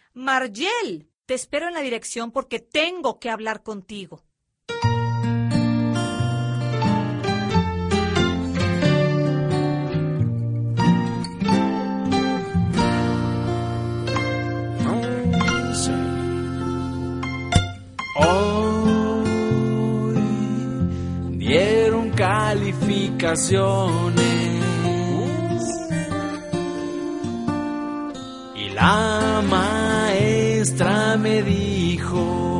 Margel, te espero en la dirección porque tengo que hablar contigo. Hoy dieron calificaciones y la maestra me dijo: